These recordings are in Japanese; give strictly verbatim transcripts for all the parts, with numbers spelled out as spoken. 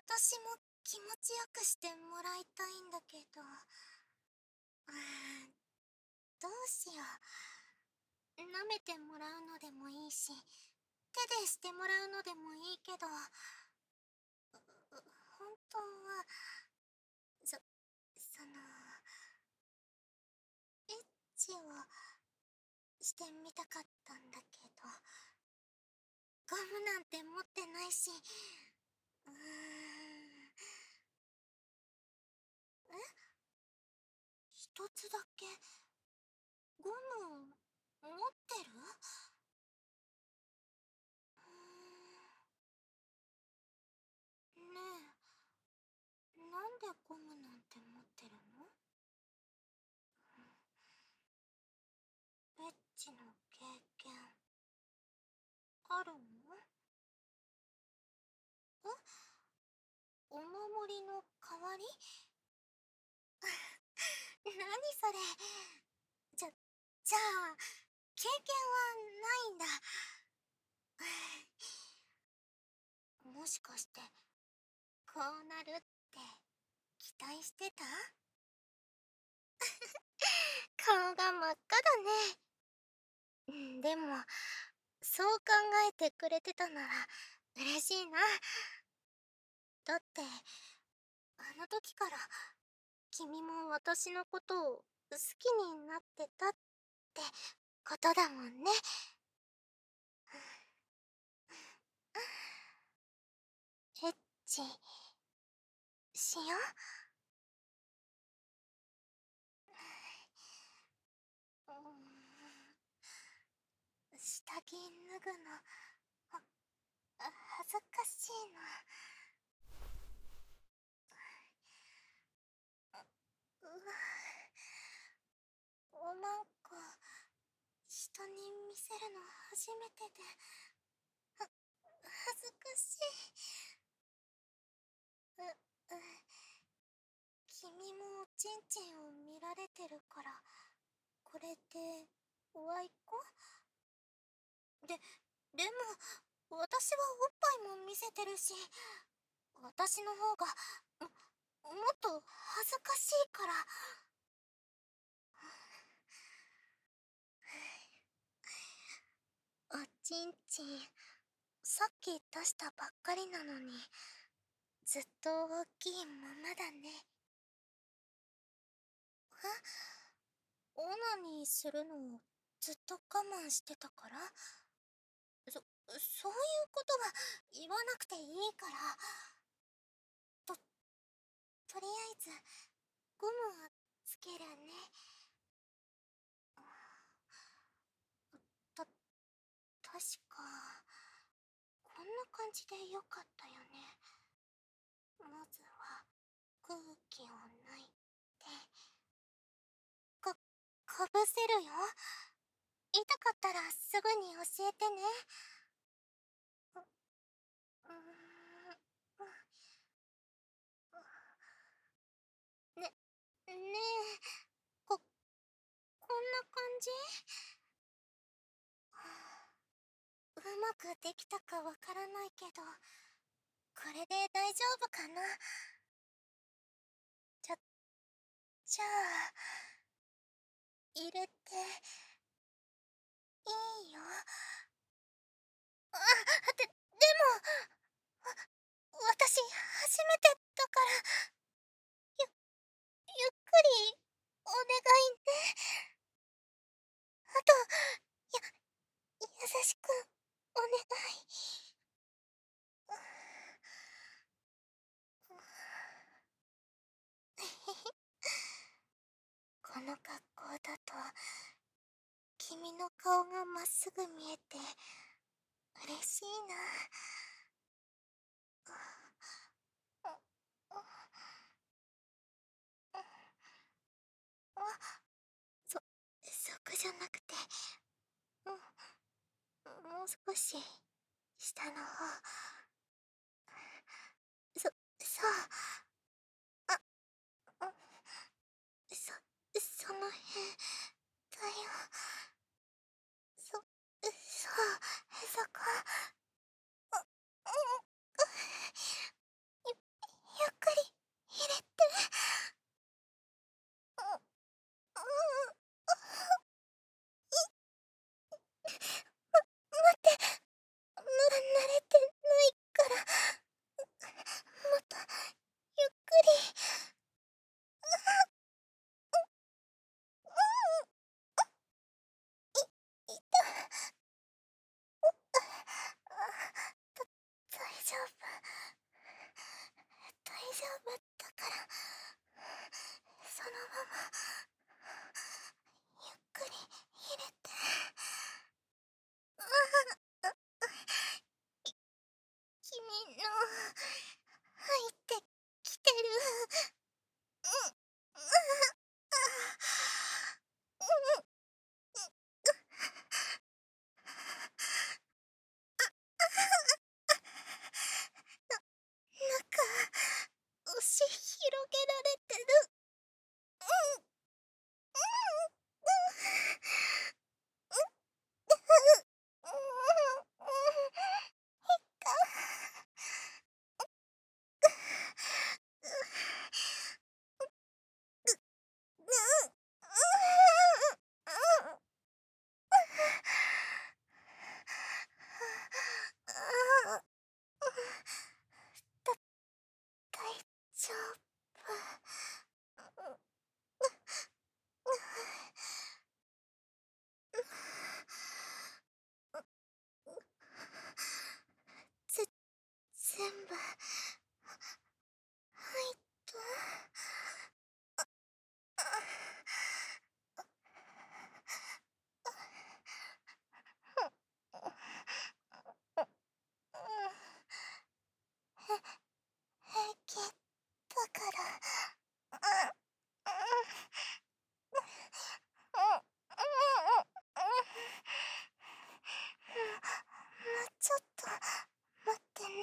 私も気持ちよくしてもらいたいんだけど、うーん、どうしよう。舐めてもらうのでもいいし、手でしてもらうのでもいいけど、うう本当は、そ、その、エッチをしてみたかったんだけど、ゴムなんて持ってないし、うーん、え一つだけ、ゴム、持ってる？うーん、ねえ、なんでゴムなんて持ってるの？エッチの経験、あるの？え、お守りの代わり？何それ。じゃ、じゃあ、経験はないんだ。もしかして、こうなるって期待してた？顔が真っ赤だね。うん、でも、そう考えてくれてたなら嬉しいな。だって、あの時から君も私のことを好きになってたってことだもんね。エッチしよう。うーん、下着脱ぐの、は恥ずかしいな。うわ、おまんこ人に見せるの初めてで、は恥ずかしい。う、う、君もおちんちんを見られてるから、これでおあいこ？で、でも、私はおっぱいも見せてるし、私の方が、も、もっと恥ずかしいから。おちんちん、さっき出したばっかりなのに、ずっと大きいままだね。え、オナニーするのをずっと我慢してたから？そ、そういうことは言わなくていいから。と、とりあえず、ゴムをつけるね。た、確か、こんな感じでよかったよね。まずは、空気を抜いて、か、かぶせるよ。痛かったらすぐに教えてね。う、うーん、ね、ねえ、こ、こんな感じ？うまくできたかわからないけど、これで大丈夫かな？じゃ、じゃあ、入れて、いいよ。あ、で、でも、私、初めてだから、ゆ、ゆっくり、お願いね。あと、や、優しく、お願い。この格好だと、君の顔がまっすぐ見えて、嬉しいな。あ、そ、そこじゃなくて、うん、もう少し、下の方。そ、そう。あ、うん、そ、その辺、だよ。そ、そう、そこ。う、うん、い、いっ夫だから、そのままゆっくり入れて。君の入ってきてる。なんか押し広げられてる。大丈夫。ぜ、全部入った。へ、平気だから。もうちょっと待ってね。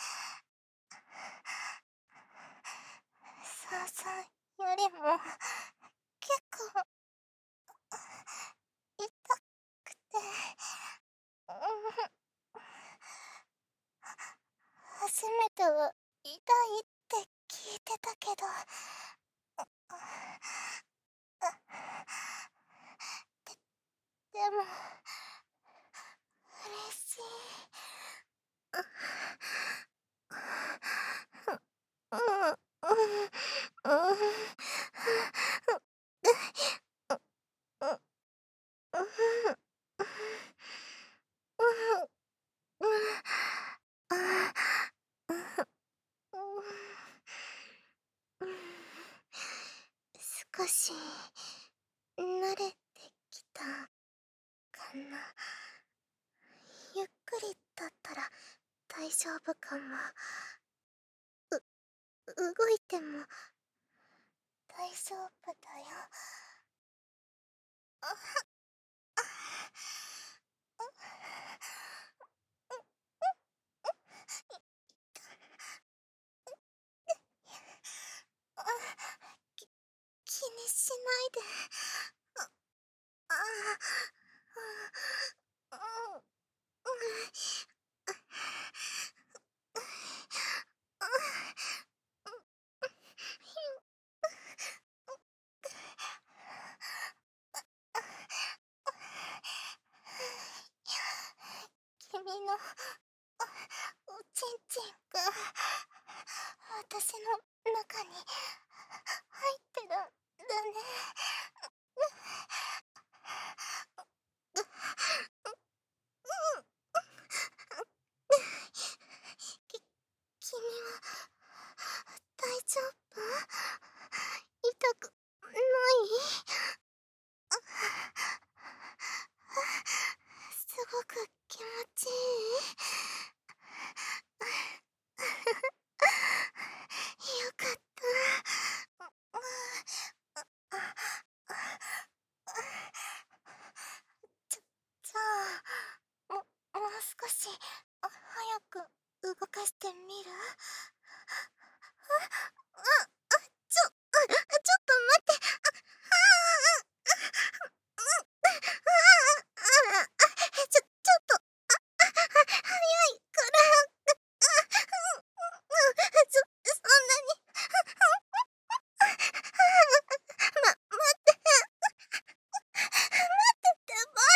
そうそうよりも結構痛くて、初めては痛いって聞いてたけど、で、でも嬉しい。少し慣れてきたかな。ゆっくりだったら大丈夫かも。う、動いても大丈夫だよ。き、気にしないで。ああ、うん、君のおちんちんが私の中に入ってるんだね。き、君は大丈夫？痛くない？すごく気持ちいい。よかった。じゃ、じゃあ、も、もう少し早く動かしてみる？あ、あ、ちょ、あ、ちょっと待って。ちょ、ちょっと、早いから。そ、そんなに。ま、待って。待ってってば。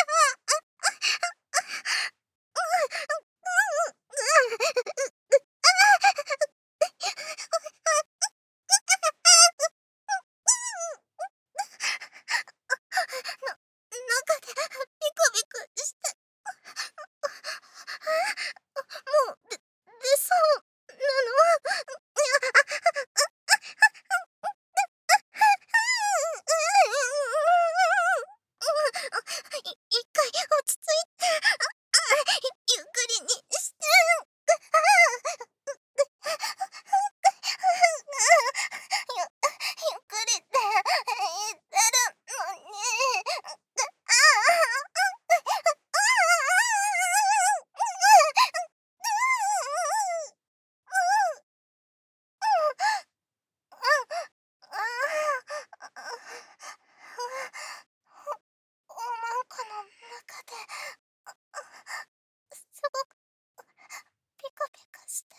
すごくピカピカしてる。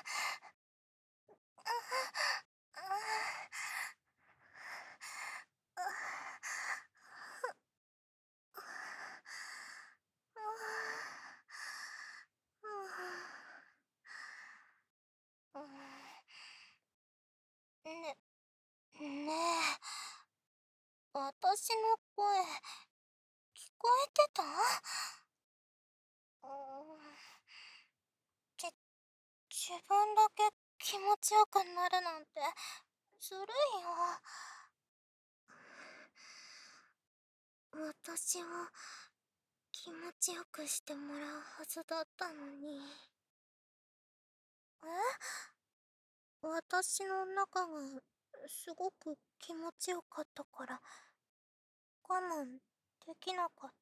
ね、ねえ、私の声、聞こえてた？うーん、じ、自分だけ気持ちよくなるなんて、ずるいよ。私は、気持ちよくしてもらうはずだったのに。え？私の中が、すごく気持ちよかったから、我慢できなかった？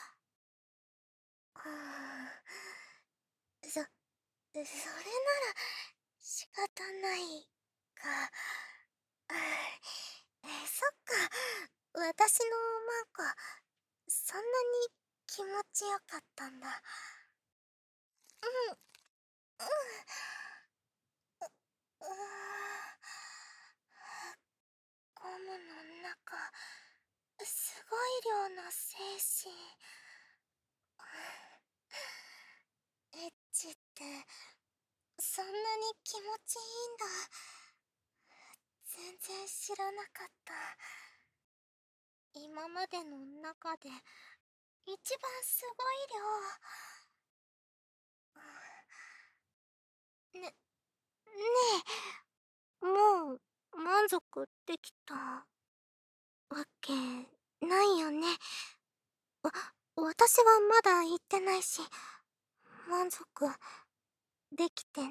はあ、そ、それなら仕方ないか。あ、え、そっか。私のマンコ、そんなに気持ちよかったんだ。うん、うん。う、うーゴムの中、すごい量の精子。エッチって、そんなに気持ちいいんだ。全然知らなかった。今までの中で、一番すごい量。ね、ねえ、もう満足できたわけないよね。わ、私はまだ言ってないし、満足できてない。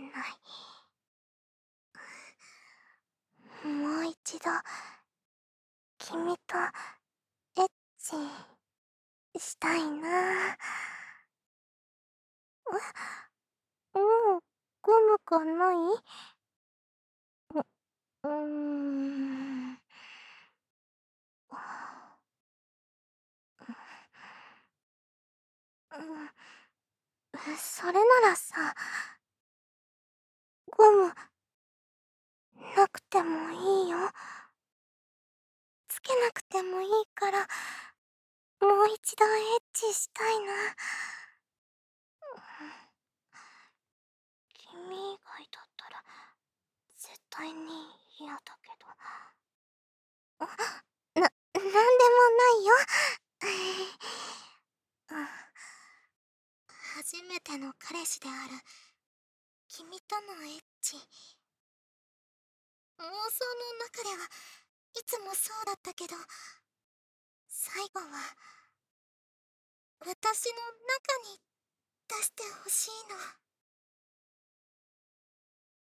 もう一度、君とエッチしたいな。え、もうゴムがない？う、うーん。うん、それならさ、ゴム、なくてもいいよ。つけなくてもいいから、もう一度エッチしたいな。君以外だったら、絶対に嫌だけど。な、なんでもないよ。うん、初めての彼氏である君とのエッチ、妄想の中ではいつもそうだったけど、最後は私の中に出してほしいの。